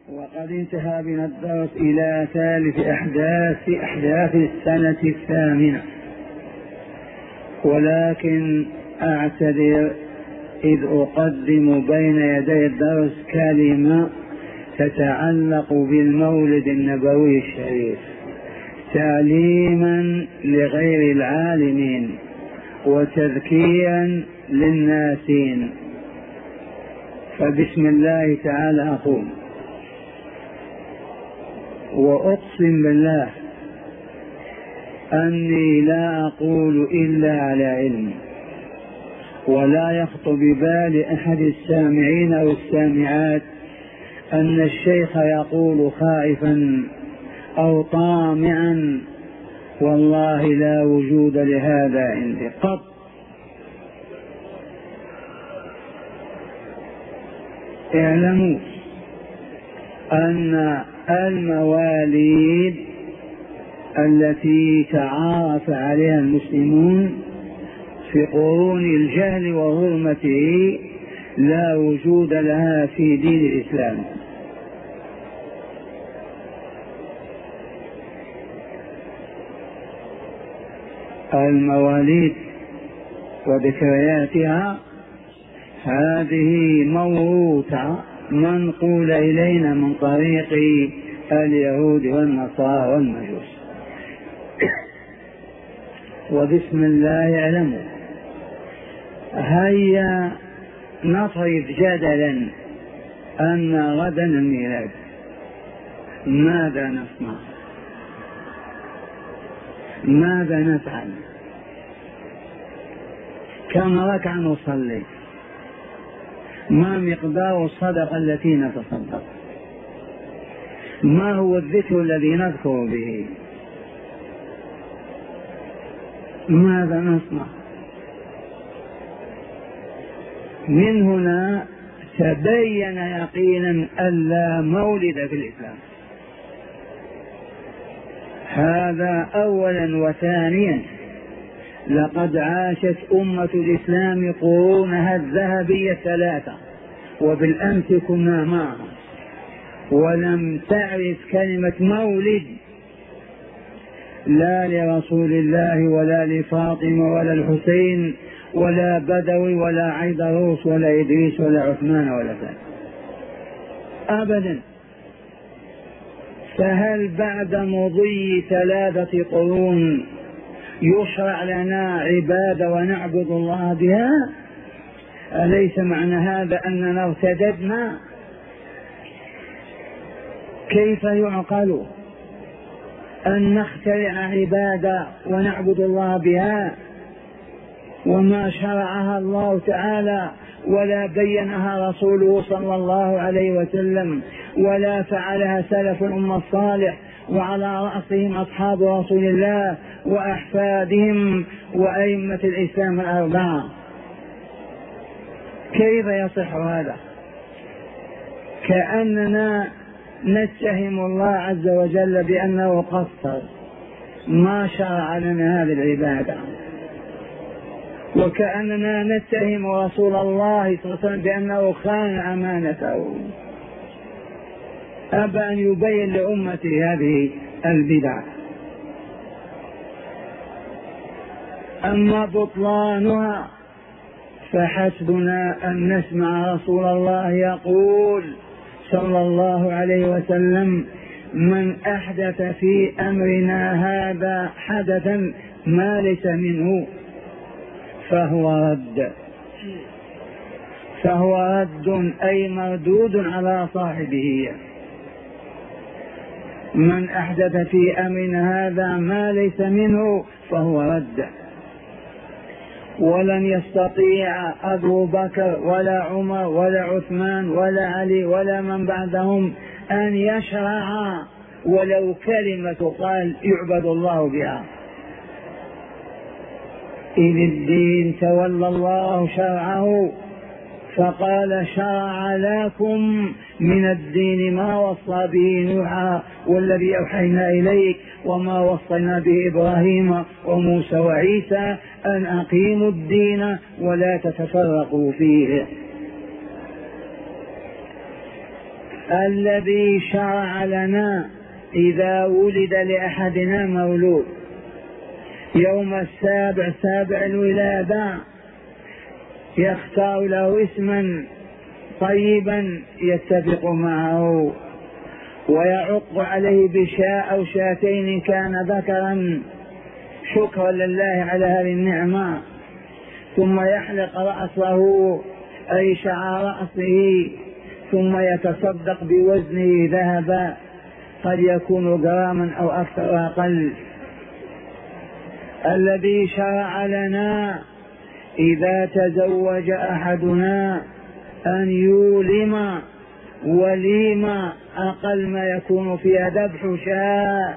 وقد انتهى بنا الدرس إلى ثالث أحداث السنة الثامنة، ولكن أعتذر إذ أقدم بين يدي الدرس كلمة تتعلق بالمولد النبوي الشريف تعليما لغير العالمين وتذكيرا للناسين. فبسم الله تعالى أقول وأقسم بالله أني لا أقول إلا على علم، ولا يخطر ببال أحد السامعين أو السامعات أن الشيخ يقول خائفا أو طامعا، والله لا وجود لهذا عندي قط. اعلموا أن المواليد التي تعارف عليها المسلمون في قرون الجهل وظلمته لا وجود لها في دين الإسلام. المواليد وذكرياتها هذه موروثة منقولة إلينا من طريق اليهود والنصارى والمجوس. وبسم الله اعلموا، هيا نطرد جدلا أن غدا الميلاد، ماذا نصنع؟ ماذا نفعل؟ كم ركعة نصلي؟ ما مقدار الصدقة التي نتصدق؟ ما هو الذكر الذي نذكر به؟ ماذا نصنع؟ من هنا تبين يقينا أن لا مولد في الإسلام، هذا أولا. وثانيا لقد عاشت أمة الإسلام قرونها الذهبية 3، وبالأمس كنا معها، ولم تعرف كلمة مولد لا لرسول الله ولا لفاطمة ولا الحسين ولا بدوي ولا عيدروس ولا إدريس ولا عثمان ولا ذلك أبدا. فهل بعد مضي 3 قرون يشرع لنا عبادة ونعبد الله بها؟ أليس معنى هذا أننا ارتددنا؟ كيف يعقل أن نخترع عبادة ونعبد الله بها وما شرعها الله تعالى ولا بينها رسوله صلى الله عليه وسلم ولا فعلها سلف الأمة الصالح وعلى رأسهم أصحاب رسول الله وأحفادهم وأئمة الإسلام 4؟ كيف يصح هذا؟ كأننا نتهم الله عز وجل بأنه قصر، ما شرع لنا هذه العبادة، وكأننا نتهم رسول الله صلى الله عليه وسلم بأنه خان أمانته، أبى أن يبين لأمته هذه البدع. أما بطلانها فحسبنا أن نسمع رسول الله يقول صلى الله عليه وسلم: من أحدث في أمرنا هذا حدثا ما ليس منه فهو رد أي مردود على صاحبه. من أحدث في أمرنا هذا ما ليس منه فهو رد. ولن يستطيع أبو بكر ولا عمر ولا عثمان ولا علي ولا من بعدهم أن يشرع ولو كلمة قال يعبد الله بها، إذ الدين تولى الله شرعه فقال: شرع لكم من الدين ما وصى به نوحا والذي أوحينا إليك وما وصينا به إبراهيم وموسى وعيسى أن أقيموا الدين ولا تتفرقوا فيه. الذي شرع لنا إذا ولد لأحدنا مولود يوم سابع الولادة يختار له اسما طيبا يتفق معه، ويعق عليه بشاء أو شاتين كان ذكرا شكرا لله على هذه النعمة، ثم يحلق رأسه أي شعر رأسه، ثم يتصدق بوزنه ذهبا قد يكون جراما أو أكثر أو أقل. الذي شرع لنا إذا تزوج أحدنا أن يولم وليمة أقل ما يكون فيها ذبح شاء.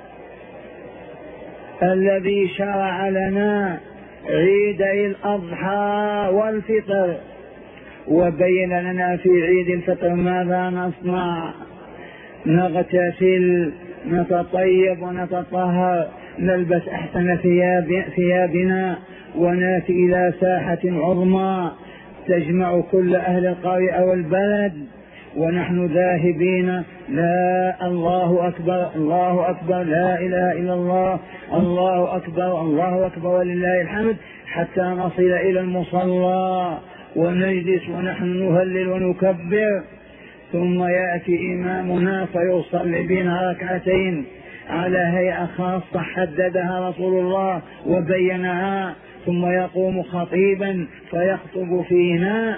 الذي شرع لنا عيدي الأضحى والفطر، وبين لنا في عيد الفطر ماذا نصنع: نغتسل، نتطيب ونتطهر، نلبس أحسن ثيابنا، ونأتي إلى ساحة عظمى تجمع كل أهل القرية والبلد، ونحن ذاهبين لا الله أكبر الله أكبر لا إله إلا الله الله أكبر الله أكبر ولله الحمد، حتى نصل إلى المصلى ونجلس ونحن نهلل ونكبر، ثم يأتي إمامنا فيصلي بنا ركعتين على هيئة خاصة حددها رسول الله وبينها، ثم يقوم خطيبا فيخطب فينا.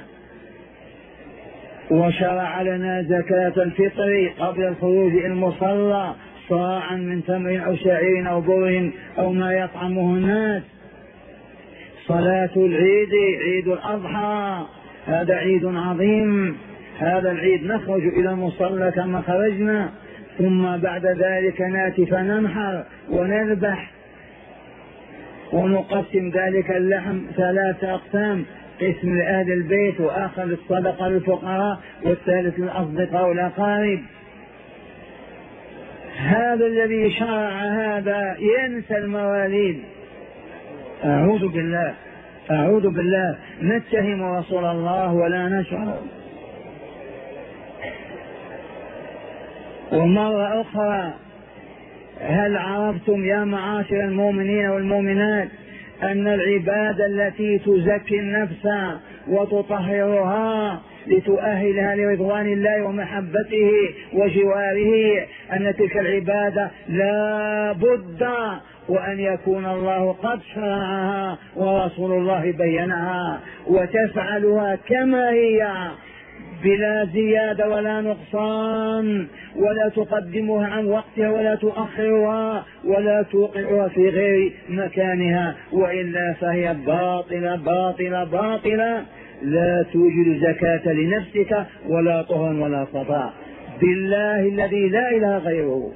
وشرع لنا زكاة الفطر قبل الخروج إلى المصلى صاعا من تمر أو شعير أو بر أو ما يطعمه الناس. صلاة العيد عيد الأضحى هذا عيد عظيم، هذا العيد نخرج إلى المصلى كما خرجنا، ثم بعد ذلك نأتي فننحر ونذبح ونقسم ذلك اللحم 3 أقسام: قسم لأهل البيت، وآخر للصدقة للفقراء، والثالث للأصدقاء والأقارب. هذا الذي شرع هذا ينسى المواليد. أعوذ بالله نتهم رسول الله ولا نشعر. ومرة أخرى: هل عرفتم يا معاشر المؤمنين والمؤمنات أن العبادة التي تزكي النفس وتطهرها لتؤهلها لرضوان الله ومحبته وجواره، أن تلك العبادة لا بد وأن يكون الله قد شرعها ورسول الله بينها، وتفعلها كما هي بلا زيادة ولا نقصان، ولا تقدمها عن وقتها ولا تؤخرها ولا توقعها في غير مكانها، وإلا فهي باطلة باطلة باطلة، لا توجد زكاة لنفسك ولا طهر ولا صفاء، بالله الذي لا إله غيره.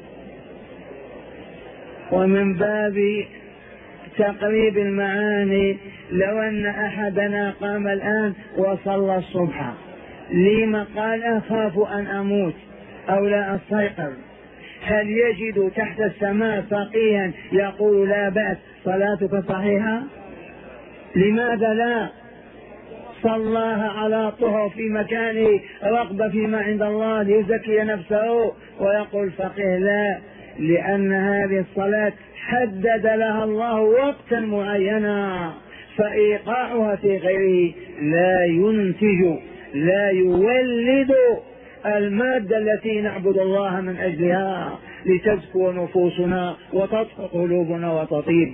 ومن باب تقريب المعاني: لو أن أحدنا قام الآن وصلى الصبح، لما قال أخاف أن أموت أو لا أستيقظ، هل يجد تحت السماء فقيها يقول لا بأس صلاتك صحيحة؟ لماذا لا؟ صلاها على طهر في مكانه، رغبة فيما عند الله ليزكي نفسه، ويقول فقيه لا، لأن هذه الصلاة حدد لها الله وقتا معينا، فإيقاعها في غيره لا ينتج لا يولد المادة التي نعبد الله من أجلها لتزكو نفوسنا وتطهر قلوبنا وتطيب.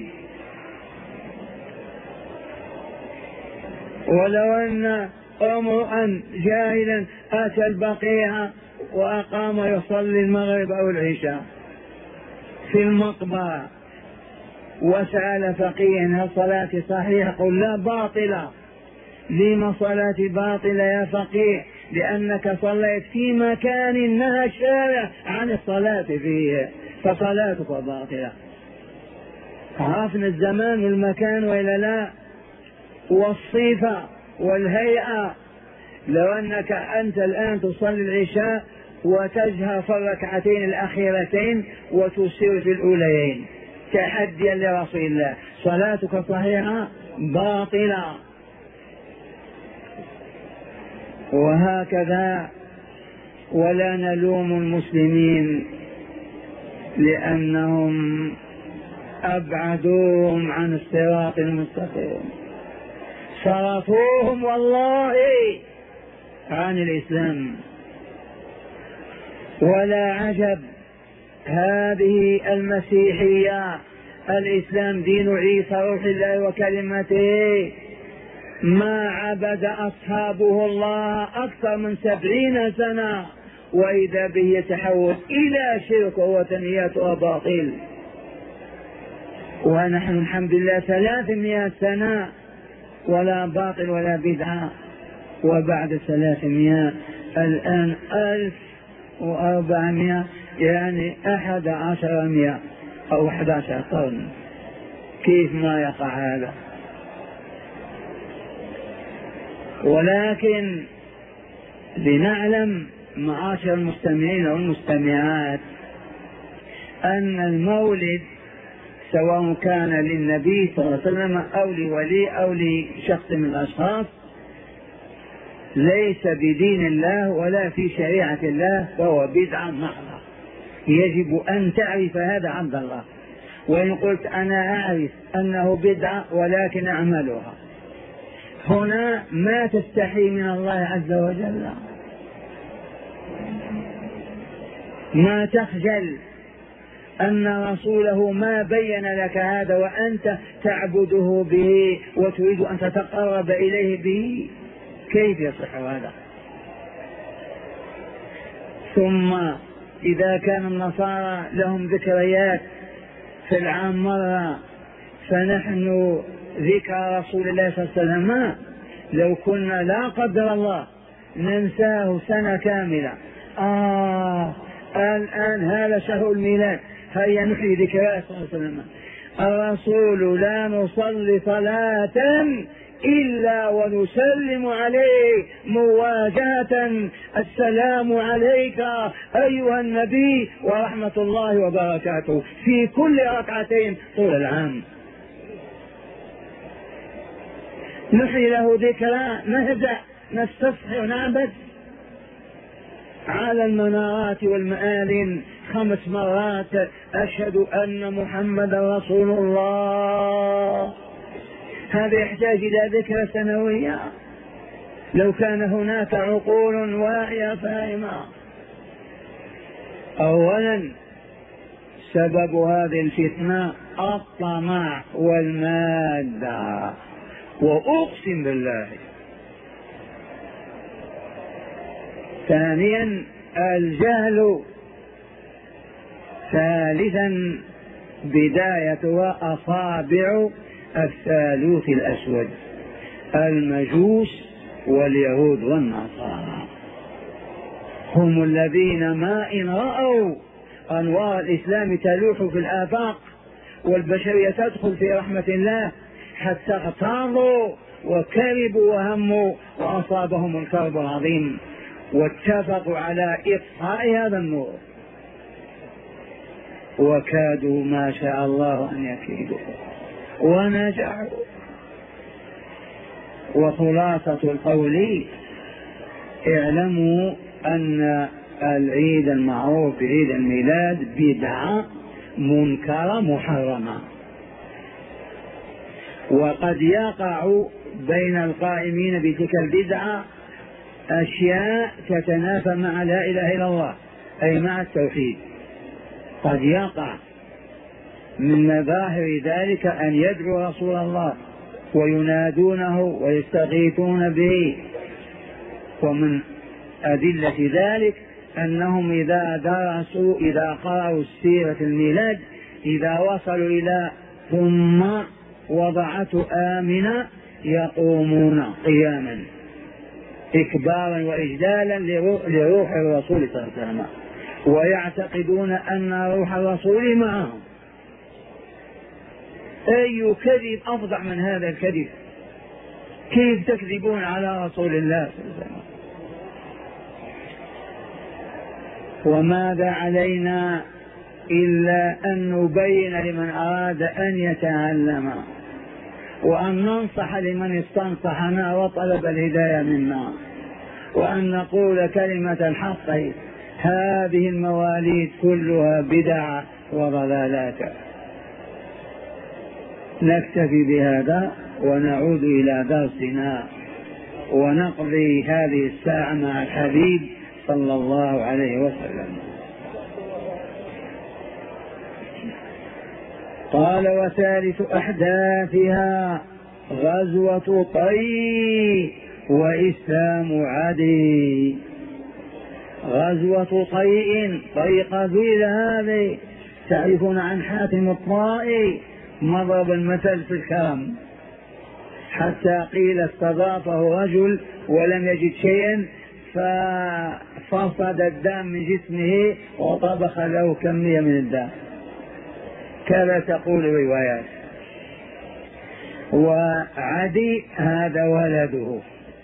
ولو أن امرؤا جاهلا أتى البقيع وأقام يصلي المغرب أو العشاء في المقبرة وسأل فقيها هل صلاتي صحيحة؟ قل لا، باطلة. لما صلاتي باطلة يا فقيه؟ لأنك صليت في مكان نهى الشارع عن الصلاة فيه، فصلاتك باطلة. عرفنا الزمان والمكان وإلا لا؟ والصفة والهيئة. لو أنك أنت الآن تصلي العشاء وتجهر في الركعتين الأخيرتين وتسير في الأوليين تحديا لرسول الله، صلاتك صحيحة؟ باطلة. وهكذا ولا نلوم المسلمين لأنهم أبعدوهم عن الصراط المستقيم، صرفوهم والله عن الإسلام. ولا عجب، هذه المسيحية الإسلام دين عيسى روح الله وكلمته، ما عبد أصحابه الله أكثر من 70 سنة، وإذا به يتحول إلى شرك ووثنيات وباطل. ونحن الحمد لله 300 سنة ولا باطل ولا بدعة، وبعد 300 الآن 1400، يعني 1100 أو 11 قرن. كيف ما يقع هذا؟ ولكن لنعلم معاشر المستمعين والمستمعات أن المولد سواء كان للنبي صلى الله عليه وسلم أو لولي أو لشخص من الأشخاص ليس بدين الله ولا في شريعة الله، فهو بدعة محضة. يجب أن تعرف هذا عبد الله. وإن قلت أنا أعرف أنه بدعة ولكن أعملها، هنا ما تستحي من الله عز وجل، ما تخجل أن رسوله ما بين لك هذا وأنت تعبده به وتريد أن تتقرب إليه به. كيف يصح هذا؟ ثم إذا كان النصارى لهم ذكريات في العام مرة، فنحن ذكر رسول الله صلى الله عليه وسلم لو كنا لا قدر الله ننساه سنة كاملة. الآن هذا شهر الميلاد، هيا نحيي ذكرى صلى الله عليه وسلم. الرسول لا نصلي صلاة إلا ونسلم عليه مواجهة: السلام عليك أيها النبي ورحمة الله وبركاته، في كل ركعتين طول العام. نحيي له ذكرى، نهدأ، نستصحي ونعبد على المنارات والمآذن 5 مرات: أشهد أن محمدا رسول الله. هذا يحتاج إلى ذكرى سنوية لو كان هناك عقول واعية فاهمة. أولا سبب هذه الفتنة الطمع والمادة، وأقسم بالله. ثانيا الجهل. ثالثا بدايتها أصابع الثالوث الأسود: المجوس واليهود والنصارى، هم الذين ما إن رأوا أنوار الإسلام تلوح في الآفاق والبشرية تدخل في رحمة الله حتى اغتاظوا وكربوا وهموا وأصابهم الكرب العظيم، واتفقوا على إطفاء هذا النور، وكادوا ما شاء الله أن يكيدوا ونجحوا. وخلاصة القول: اعلموا أن العيد المعروف بعيد الميلاد بدعة منكرة محرمة، وقد يقع بين القائمين بتلك البدعة أشياء تتنافى مع لا إله إلا الله، أي مع التوحيد. قد يقع من مظاهر ذلك أن يدعو رسول الله وينادونه ويستغيثون به. ومن أدلة ذلك أنهم إذا قرأوا سيرة الميلاد، إذا وصلوا إلى ثم وضعته آمنة يقومون قياما إكبارا وإجلالا لروح الرسول صلى الله عليه وسلم، ويعتقدون أن روح الرسول معهم. أي كذب أفظع من هذا الكذب؟ كيف تكذبون على رسول الله صلى الله عليه وسلم؟ وماذا علينا إلا أن نبين لمن أراد أن يتعلم، وأن ننصح لمن استنصحنا وطلب الهداية منا، وأن نقول كلمة الحق. هذه المواليد كلها بدع وضلالات. نكتفي بهذا ونعود إلى درسنا ونقضي هذه الساعة مع الحبيب صلى الله عليه وسلم. قال: وثالث أحداثها غزوة طي وإسلام عدي. غزوة طي قبيل هذه تعرفون عن حاتم الطائي مضرب المثل في الكرم، حتى قيل استضافه رجل ولم يجد شيئا ففصد الدم من جسمه وطبخ له كمية من الدم، كذا تقول الروايات. وعدي هذا ولده.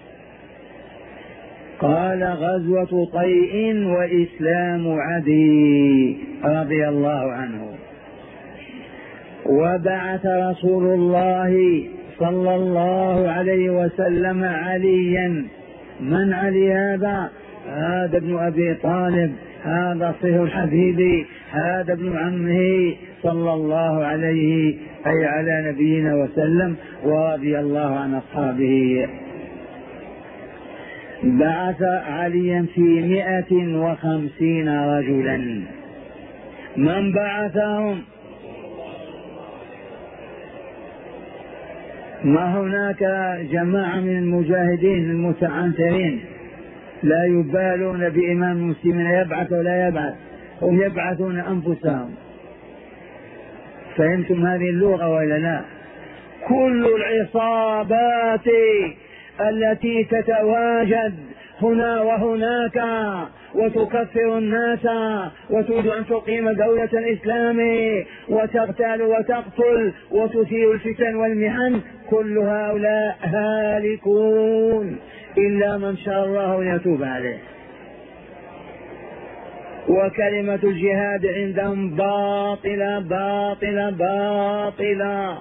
قال: غزوة طيء وإسلام عدي رضي الله عنه. وبعث رسول الله صلى الله عليه وسلم عليا. من علي هذا؟ هذا ابن أبي طالب، هذا صهر الحبيب، هذا ابن عمه صلى الله عليه أي على نبينا وسلم، ورضي الله عن أصحابه. بعث عليا في 150 رجلا. من بعثهم؟ ما هناك جماعة من المجاهدين المتعنترين لا يبالون بإمام المسلمين يبعث ولا يبعث، هم يبعثون أنفسهم. فهمتم هذه اللغة ولا لا؟ كل العصابات التي تتواجد هنا وهناك وتكفر الناس وتريد أن تقيم دولة الإسلام وتغتال وتقتل وتثير الفتن والمحن، كل هؤلاء هالكون إلا من شاء الله أن يتوب عليه. وكلمة الجهاد عندهم باطلة باطلة باطلة.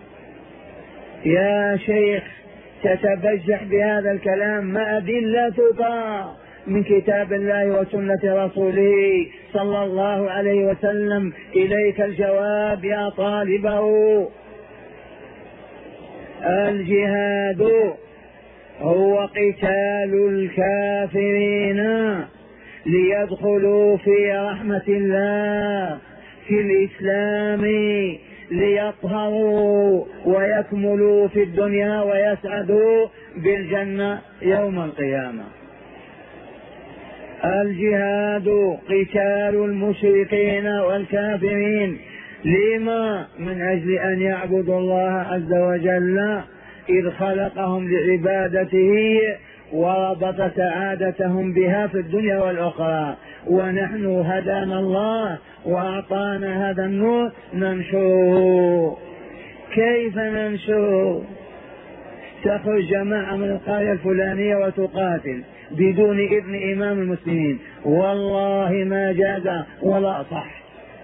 يا شيخ تتبجح بهذا الكلام، ما أدلتك من كتاب الله وسنة رسوله صلى الله عليه وسلم؟ إليك الجواب يا طالبه. الجهاد هو قتال الكافرين ليدخلوا في رحمة الله في الإسلام، ليطهروا ويكملوا في الدنيا ويسعدوا بالجنة يوم القيامة. الجهاد قتال المشركين والكافرين. لما؟ من أجل أن يعبدوا الله عز وجل إذ خلقهم لعبادته وربط سعادتهم بها في الدنيا والأخرى. ونحن هدانا الله وأعطانا هذا النور ننشره. كيف ننشره؟ تخرج جماعة من القرية الفلانية وتقاتل بدون إذن إمام المسلمين، والله ما جاز ولا صح.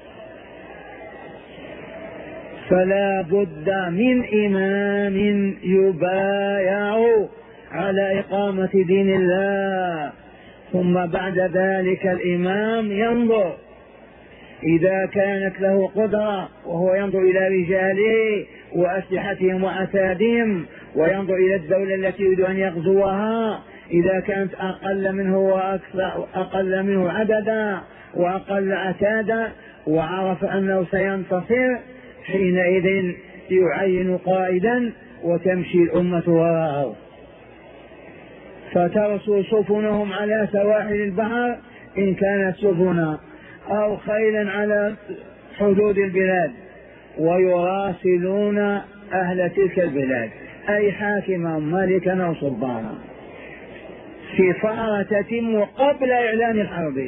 فلا بد من إمام يبايع على إقامة دين الله، ثم بعد ذلك الإمام ينظر إذا كانت له قدرة، وهو ينظر إلى رجاله وأسلحتهم وأسادهم، وينظر إلى الدولة التي يريد أن يغزوها، إذا كانت أقل منه وأكثر أقل منه عددا وأقل عتادا، وعرف أنه سينتصر، حينئذ يعين قائدا وتمشي الأمة وراءه، فترسو سفنهم على سواحل البحر إن كانت سفنا، أو خيلا على حدود البلاد، ويراسلون أهل تلك البلاد أي حاكما ملكا أو سلطانا في فأرة تتم قبل إعلان الحرب.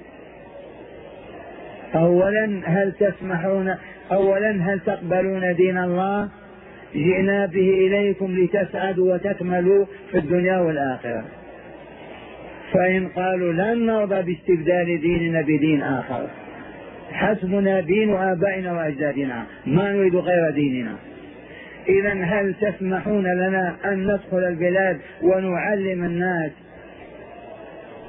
أولا هل تقبلون دين الله؟ جئنا به إليكم لتسعدوا وتكملوا في الدنيا والآخرة. فإن قالوا لن نرضى باستبدال ديننا بدين آخر، حسبنا دين آبائنا وأجدادنا ما نريد غير ديننا، إذن هل تسمحون لنا أن ندخل البلاد ونعلم الناس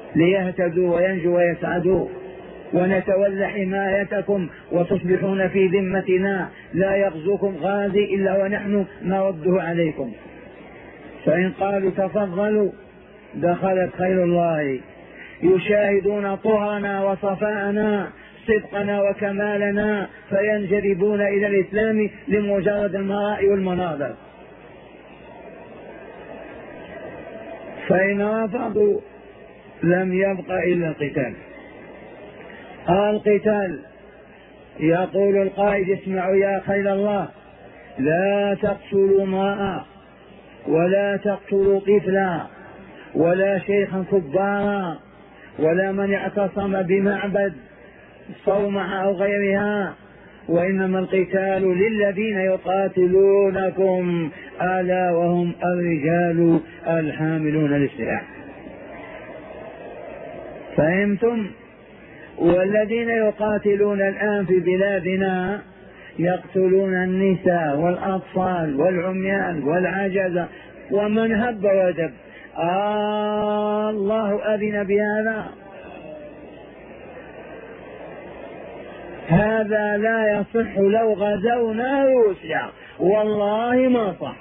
ليهتدوا وينجوا ويسعدوا، ونتولى حمايتكم وتصبحون في ذمتنا، لا يغزوكم غازي إلا ونحن نرده عليكم. فإن قالوا تفضلوا دخلت خير الله، يشاهدون طهرنا وصفاءنا، صدقنا وكمالنا، فينجذبون إلى الإسلام لمجرد المراء والمناظر. فإن رفضوا لم يبق إلا القتال. القتال. يقول القائد اسمعوا يا خير الله، لا تقتلوا امرأة ولا تقتلوا طفلا ولا شيخا كبارا ولا من اعتصم بمعبد صومعة أو غيرها، وإنما القتال للذين يقاتلونكم ألا وهم الرجال الحاملون للسلاح. فهمتم؟ والذين يقاتلون الآن في بلادنا يقتلون النساء والأطفال والعميان والعجزة ومن هب ودب. الله أذن بهذا؟ هذا لا يصح. لو غزونا روسيا والله ما صح،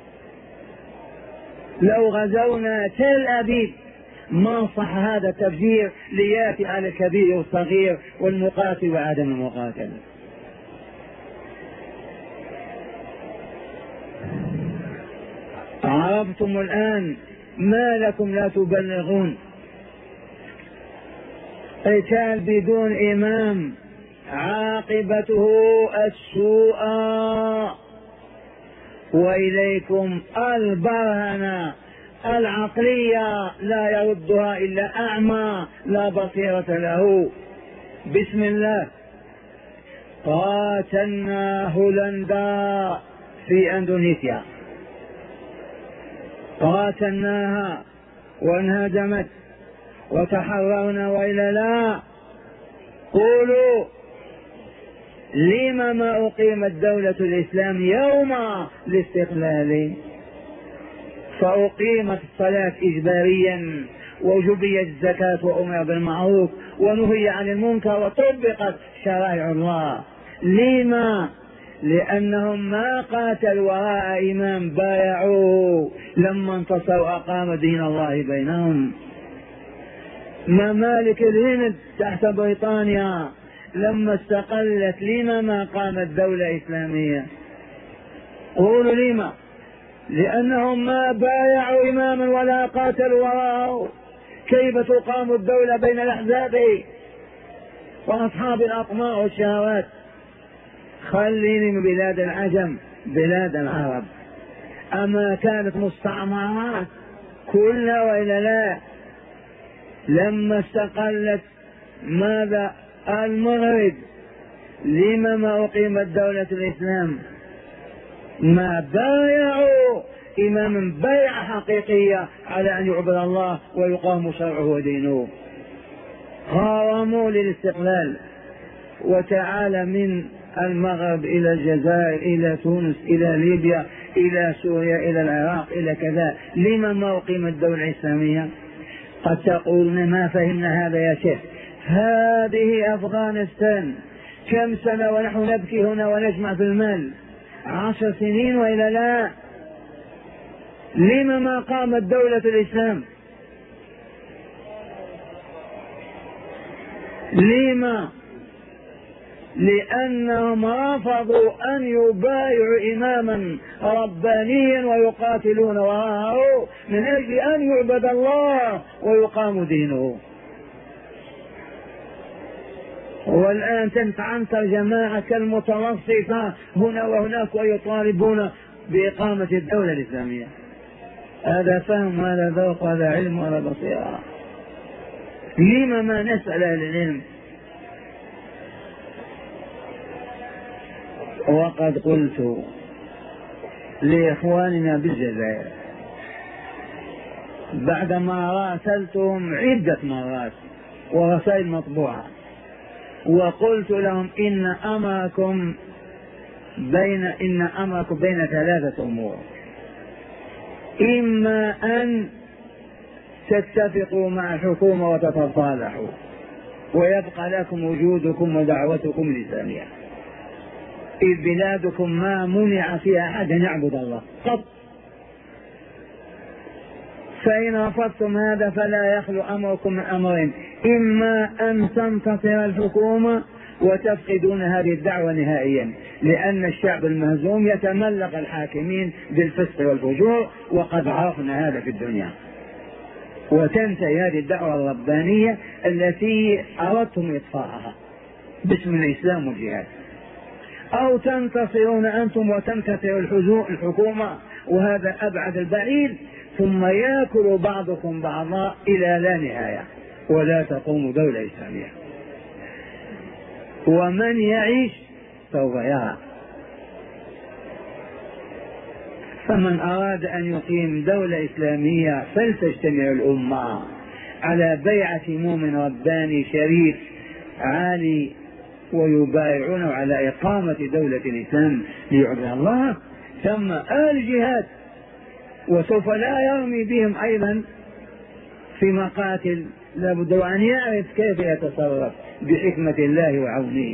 لو غزونا تل أبيب ما صح هذا التفجير لياتي على الكبير والصغير والمقاتل وعدم المقاتل. عرفتم الآن ما لكم لا تبلغون؟ قتال بدون إمام عاقبته السوء. وإليكم البرهنة العقلية لا يردها إلا أعمى لا بصيرة له. بسم الله. قاتلنا هولندا في أندونيسيا، قاتلناها وانهزمت وتحررنا وإلا لا؟ قولوا لما ما أقيمت دولة الإسلام يوم الاستقلال؟ فأقيمت الصلاة إجباريا وجبيت الزكاة وأمر بالمعروف ونهي عن المنكر وطبقت شرائع الله. لما؟ لأنهم ما قاتلوا وراء إمام، بايعوا لما انتصروا أقام دين الله بينهم. ممالك الهند تحت بريطانيا لما استقلت لما ما قامت دولة إسلامية؟ قولوا لما؟ لأنهم ما بايعوا إماما ولا قاتلوا وراءه. كيف تقام الدولة بين الأحزاب وأصحاب الأطماع والشهوات؟ خليني من بلاد العجم، بلاد العرب أما كانت مستعمرات كلها وإلا لا؟ لما استقلت ماذا؟ المغرب لما ما أقيمت دولة الإسلام؟ ما بايعوا إماما بيعة حقيقية على أن يعبد الله ويقام شرعه ودينه. قاوموا للاستقلال. وتعالى من المغرب إلى الجزائر إلى تونس إلى ليبيا إلى سوريا إلى العراق إلى كذا، لما ما أقيمت الدولة الإسلامية؟ قد تقولون ما فهمنا هذا يا شيخ. هذه أفغانستان كم سنة ونحن نبكي هنا ونجمع في المال؟ 10 سنين وإلا لا؟ لما ما قامت دولة الإسلام؟ لما؟ لأنهم رفضوا أن يبايعوا إماما ربانيا ويقاتلون وراءه من أجل أن يعبد الله ويقام دينه. والآن تنتعنتر جماعة كالمتوسطة هنا وهناك ويطالبون بإقامة الدولة الإسلامية. هذا فهم وهذا ذوق وهذا علم وهذا بصيرة. لما ما نسأل أهل العلم؟ وقد قلت لإخواننا بالجزائر بعدما راسلتهم عدة مرات ورسائل مطبوعة وقلت لهم إن أمركم بين 3 أمور: إما أن تتفقوا مع الحكومة وتتصالحوا، ويبقى لكم وجودكم ودعوتكم لسانية، إذ بلادكم ما منع فيها أحد أن يعبد الله قط. فإن رفضتم هذا فلا يخلو أمركم من أمرين: إما أن تنتصر الحكومة وتفقدون هذه الدعوة نهائيا، لأن الشعب المهزوم يتملق الحاكمين بالفسق والفجور، وقد عرفنا هذا في الدنيا، وتنتهي هذه الدعوة الربانية التي أردتم إطفاءها باسم الإسلام والجهاد. أو تنتصرون أنتم وتنتصر الحكومة، وهذا أبعد البعيد، ثم يأكل بعضكم بعضا إلى لا نهاية، ولا تقوم دولة إسلامية. ومن يعيش سوف يرى. فمن أراد أن يقيم دولة إسلامية فلتجتمع الأمة على بيعة مؤمن رباني شريف عالي، ويبايعون على إقامة دولة الإسلام ليعبد الله، ثم الجهاد، وسوف لا يرمي بهم أيضا في مقاتل، لابد أن يعرف كيف يتصرف بحكمة الله وعونه.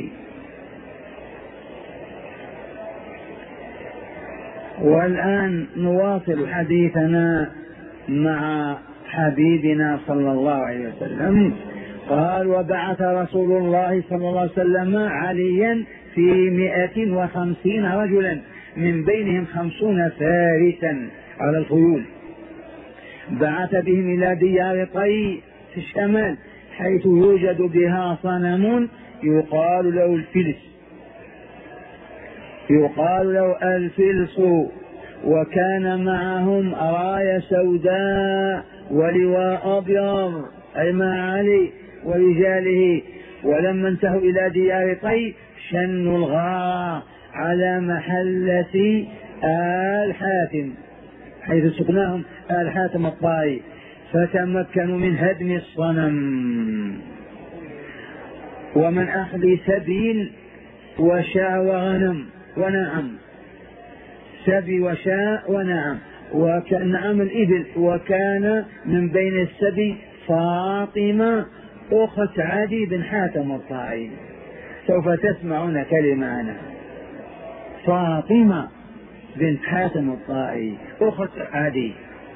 والآن نواصل حديثنا مع حبيبنا صلى الله عليه وسلم. قال: وبعث رسول الله صلى الله عليه وسلم عليا في 150 رجلا، من بينهم 50 فارسا على الخيول، بعث بهم إلى ديار طي في الشمال، حيث يوجد بها صنم يقال له الفلس، وكان معهم راية سوداء ولواء أبيض، أي مع علي ورجاله. ولما انتهوا إلى ديار طي شنوا الغار على محلة آل حاتم، حيث سكناهم آل حاتم الطائي، فتمكنوا من هدم الصنم ومن أخذ سبيل وشاء وغنم ونعم، سبي وشاء ونعم، ونعم الإبل. وكان من بين السبي فاطمة أخت عدي بن حاتم الطائي، سوف تسمعون كلمة عنها، فاطمة بنت حاتم الطائي أخت عدي.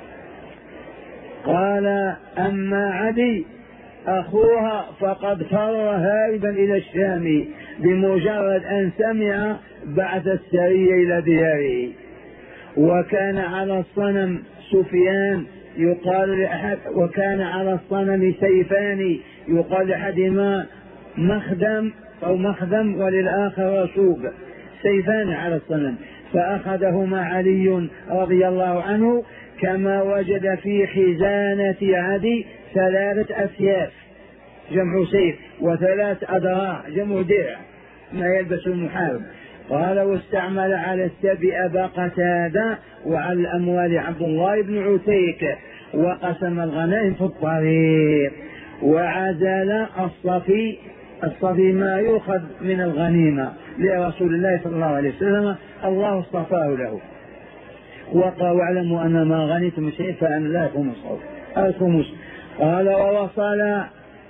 قال: أما عدي أخوها فقد فر هاربا إلى الشام بمجرد أن سمع بعث السرية إلى دياره. وكان على الصنم سفيان يقال لأحد، وكان على الصنم سيفان يقال لأحدهما مخدم وللآخر رسوب، سيفان على الصنم، فأخذهما علي رضي الله عنه، كما وجد في حزانة عدي 3 أسياف جمع سيف، و3 أدراع جمع درع ما يلبس المحارب. قال: واستعمل على السبي أبا قتادة، وعلى الأموال عبد الله بن عتيك، وقسم الغنائم في الطريق، وعزل الصفي ما يؤخذ من الغنيمة لرسول الله صلى الله عليه وسلم، الله اصطفاه له. واعلموا أن ما غنيتم من شيء فأن لا الخمس. قال: ووصل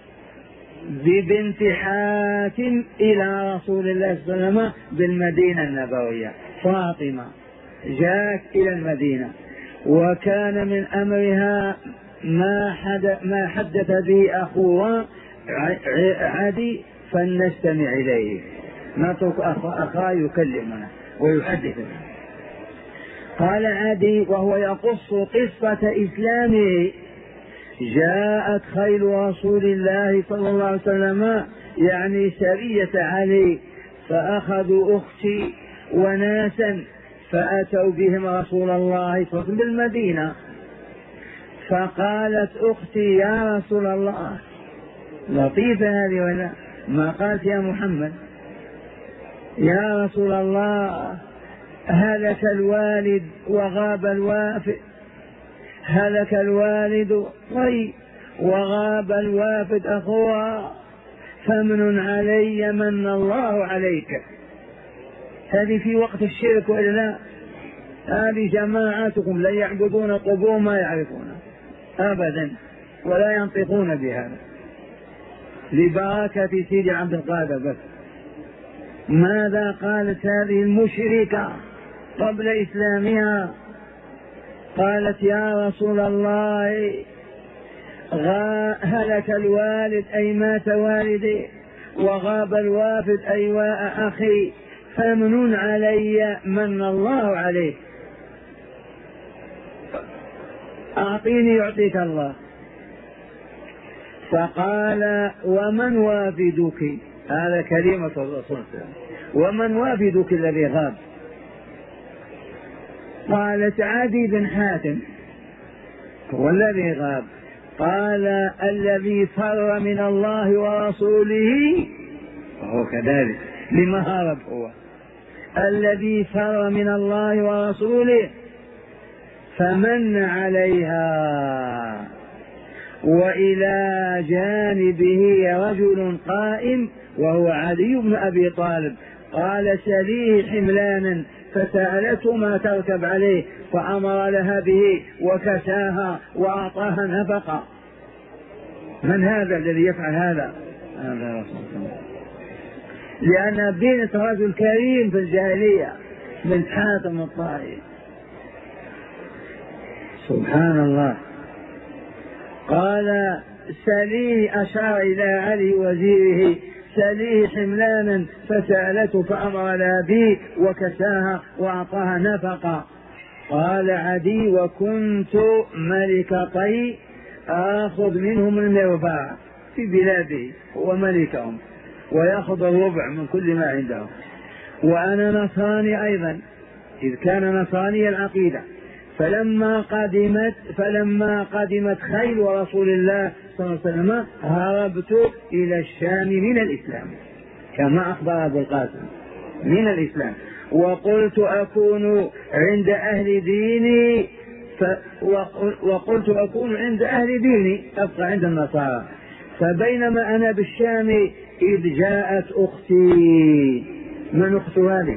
ببنت حاتم إلى رسول الله صلى الله عليه وسلم بالمدينة النبوية، فاطمة جاءت إلى المدينة، وكان من أمرها ما حدث به أخوها عدي، فلنستمع إليه، نترك أخاه يكلمنا ويحدثنا. قال عدي وهو يقص قصة إسلامه: جاءت خيل رسول الله صلى الله عليه وسلم، يعني سرية علي، فأخذوا أختي وناسا فأتوا بهم رسول الله صلى الله عليه وسلم بالمدينة، فقالت أختي: يا رسول الله، لطيفة هذه ولا ما قالت يا محمد، يا رسول الله، هلك الوالد وغاب الوافد، هلك الوالد وغاب الوافد أخوها، فمن علي من الله عليك. هذه في وقت الشرك وإلا لا؟ هذه جماعاتكم لا يعبدون قبور ما يعرفون أبدا، ولا ينطقون بهذا لبركة سيدي عبد القادر بس. ماذا قالت هذه المشركة قبل إسلامها؟ قالت يا رسول الله هلك الوالد أي مات والدي، وغاب الوافد أي واء أخي، فمن علي من الله عليك، أعطيني يعطيك الله. فقال ومن وافدك؟ هذا كلمة الرسول، ومن وافدك الذي غاب؟ قالت عدي بن حاتم هو الذي غاب. قال الذي فر من الله ورسوله، وهو كذلك لما هرب هو؟ الذي فر من الله ورسوله فمن عليها، وإلى جانبه رجل قائم وهو علي بن أبي طالب. قال سليه حملانا، فسألته ما تركب عليه، فأمر لها به وكساها وأعطاها نفقة. من هذا الذي يفعل هذا؟ هذا رسول الله، لأن بنت رجل كريم في الجاهلية بنت حاتم الطائي. سبحان الله. قال سليه، أشار إلى علي وزيره، سليه حملانا، فسألته فأمر لها به وكساها وأعطاها نفقة. قال عدي وكنت ملك طي آخذ منهم المرباع في بلاده، هو ملكهم ويأخذ الربع من كل ما عندهم، وأنا نصراني أيضا إذ كان نصراني العقيدة. فلما قدمت خيل رسول الله صلى الله عليه وسلم هربت إلى الشام من الإسلام، كما أخبر أبو القاسم من الإسلام، وقلت أكون عند أهل ديني أبقى عند النصارى. فبينما أنا بالشام إذ جاءت أختي، من أخت هذه؟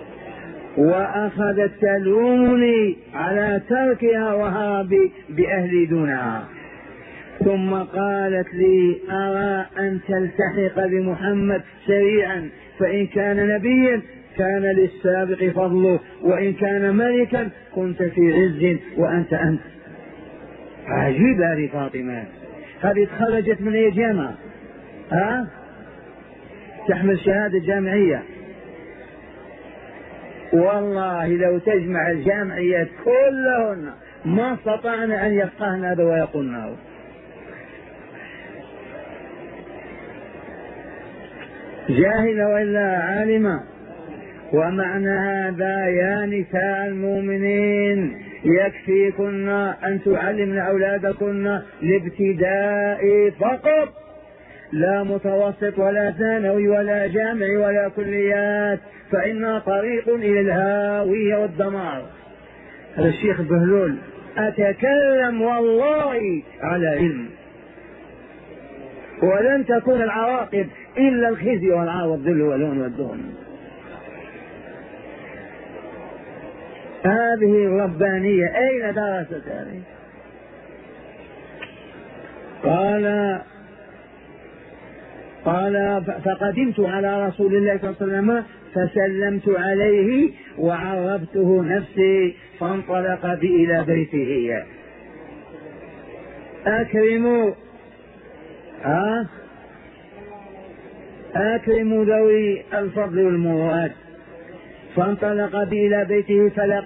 وأخذت تلومني على تركها وهربي بأهلي دونها، ثم قالت لي أرى أن تلتحق بمحمد سريعا، فإن كان نبيا كان للسابق فضله، وإن كان ملكا كنت في عز وأنت أنت. عجيبة هذه فاطمة، هذه خرجت من أي جامعة؟ تحمل شهادة جامعية. والله لو تجمع الجامعيات كلهن ما استطعنا أن يفقهن هذا ويقولنه. جاهلة وإلا عالمة. ومعنى هذا يا نساء المؤمنين يكفيكن أن تعلمن أولادكن الابتداء فقط، لا متوسط ولا ثانوي ولا جامع ولا كليات، فإنها طريق إلى الهاوية والدمار. هذا الشيخ بهلول أتكلم والله على علم، ولن تكون العواقب إلا الخزي والعار والذل والهون والدون. هذه الربانية أين درست هذه؟ قال فقدمت على رسول الله صلى الله عليه وسلم فسلمت عليه وعرفته نفسي، فانطلق بي إلى بيته. أكرموا ذوي الفضل والمروءات. فانطلق بي إلى بيته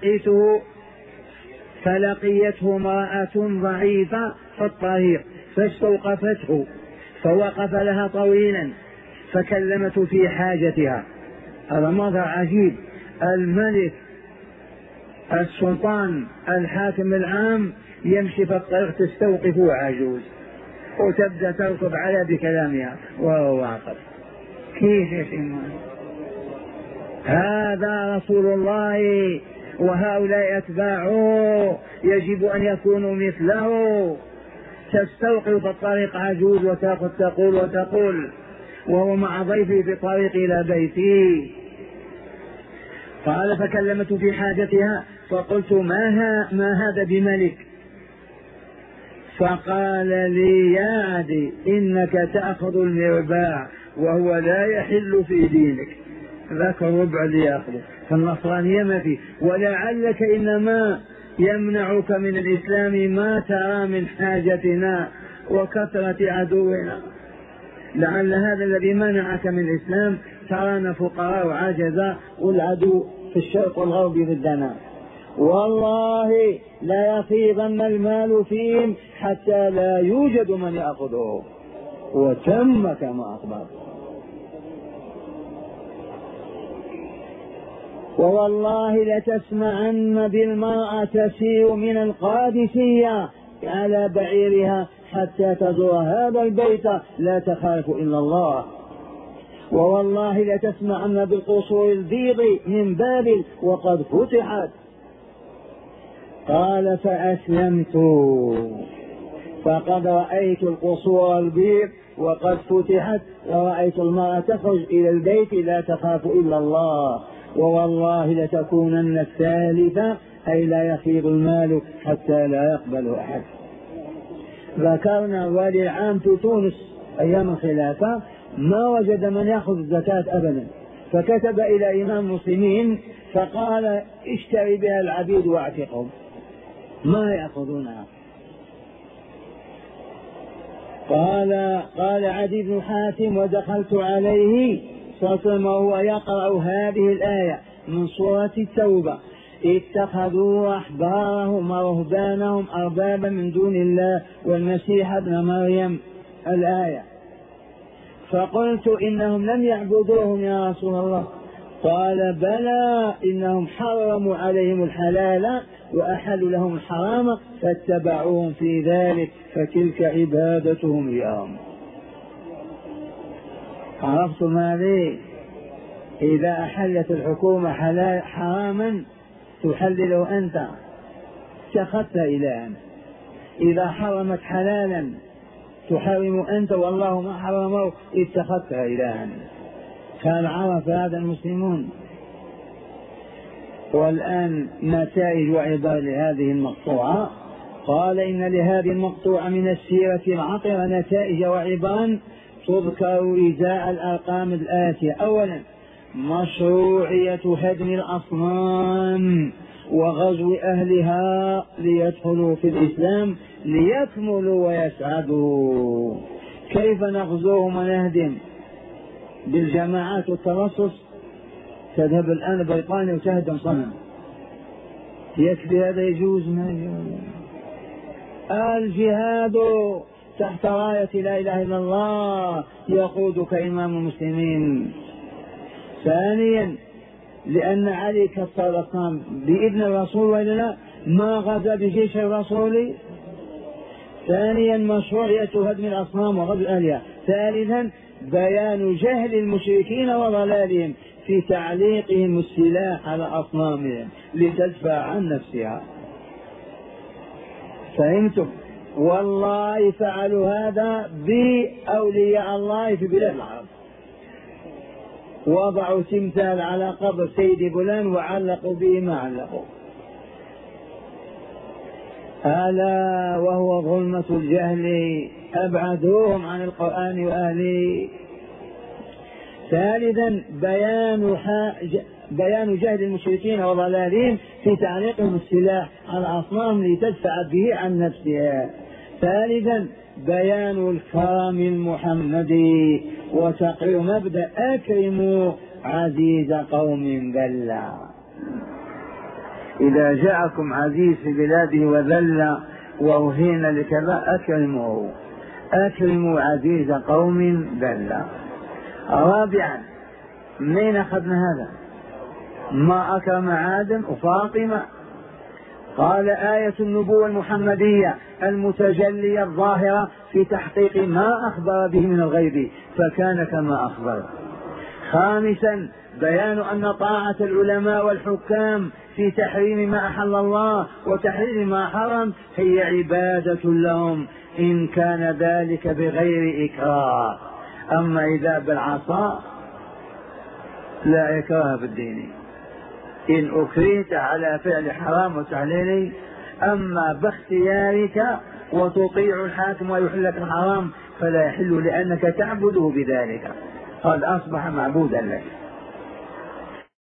فلقيته امرأة ضعيفة في الطريق فاستوقفته، فوقف لها طويلا فكلمته في حاجتها. هذا منظر عجيب، الملك السلطان الحاكم العام يمشي في الطريق تستوقفه عجوز وتبدأ تركض على بكلامها وهو واقف. كيف يا شيخ؟ هذا رسول الله وهؤلاء أتباعه يجب أن يكونوا مثله. تستوقف في الطريق عجوز وتقول وهو مع ضيفه في الطريق إلى بيتي. قال فكلمته في حاجتها فقلت ما هذا بملك؟ فقال لي يا عدي إنك تأخذ المرباع وهو لا يحل في دينك، ذاك الربع ليأخذه، فالنصرانية ما فيه، ولعلك إنما يمنعك من الإسلام ما ترى من حاجتنا وكثرة عدونا، لعل هذا الذي منعك من الإسلام، ترانا فقراء وعجزة والعدو في الشرق والغرب ضدنا، والله لا يفيضن المال فيهم حتى لا يوجد من يأخذه، وتم كما أخبر. ووالله لتسمعن بالمرأة تسير من القادسية على بعيرها حتى تزور هذا البيت لا تخاف إلا الله، ووالله لتسمعن بالقصور البيض من بابل وقد فتحت. قال فأسلمت، فقد رأيت القصور البيض وقد فتحت، ورأيت المرأة تخرج إلى البيت لا تخاف إلا الله، ووالله لتكونن الثالثة، أي لا يفيض المال حتى لا يقبل أحد. ذكرنا والي العام في تونس أيام الخلافة ما وجد من يأخذ الزكاة أبدا، فكتب إلى إمام المسلمين فقال اشتري بها العبيد واعتقهم، ما يأخذونها. قال عدي بن حاتم ودخلت عليه صلى الله عليه وسلم وهو يقرأ هذه الآية من سورة التوبة: اتخذوا أحبارهم ورهبانهم أربابا من دون الله والمسيح ابن مريم، الآية. فقلت إنهم لم يعبدوهم يا رسول الله. قال بلى، إنهم حرموا عليهم الحلال وأحلوا لهم الحرام فاتبعوهم في ذلك، فتلك عبادتهم اليوم. عرفتم هذه؟ إذا أحلت الحكومة حراما تحلله أنت، اتخذت إلها، إذا حرمت حلالا تحرم أنت والله ما حرمه، اتخذتها إلها. قال عرف هذا المسلمون. والآن نتائج وعبار لهذه المقطوعة. قال إن لهذه المقطوعة من السيرة العطرة نتائج وعبار تذكر إزاء الأرقام الآتية: أولا مشروعية هدم الأصنام وغزو أهلها ليدخلوا في الإسلام ليكملوا ويسعدوا. كيف نغزوهم ونهدم؟ بالجماعات والترصص. تذهب الآن بريطانيا وتهدم صنم، يكفي هذا؟ يجوز؟ ما يجوز. الجهاد تحت راية لا إله إلا الله يقودك إمام المسلمين. ثانيا لأن علي كسر الأصنام بإذن الرسول وإلا لا؟ ما غزا بجيش الرسول. ثانيا مشروعية هدم الأصنام وغزو أهلها. ثالثا بيان جهل المشركين وضلالهم في تعليقهم السلاح على أصنامهم لتدفع عن نفسها. فهمتم؟ والله فعلوا هذا بأولياء الله في بلاد العرب، وضعوا تمثال على قبر سيد فلان وعلقوا به ما علقوا. ألا وهو ظلمة الجهل، أبعدوهم عن القرآن وأهله. ثالثا بيان جهل المشركين وضلالهم في تعليقهم السلاح على الأصنام لتدفع به عن نفسها. ثالثا بيان الكرم المحمدي وتقرير مبدأ أكرموا عزيز قوم ذلا. إذا جاءكم عزيز في بلاده وذل وأهين لكذا أكرموه، أكرموا عزيز قوم ذلا. رابعا منين أخذنا هذا؟ ما أكرم عادا وفاطمة. قال آية النبوة المحمدية المتجلية الظاهرة في تحقيق ما أخبر به من الغيب فكان كما أخبر. خامسا بيان أن طاعة العلماء والحكام في تحريم ما أحل الله وتحريم ما حرم هي عبادة لهم إن كان ذلك بغير إكراه. أما إذا بالعصا لا إكراه في الدين، إن أكرهت على فعل حرام وتحليله. أما باختيارك وتطيع الحاكم ويحل لك الحرام فلا يحل لأنك تعبده بذلك، قد أصبح معبودا لك.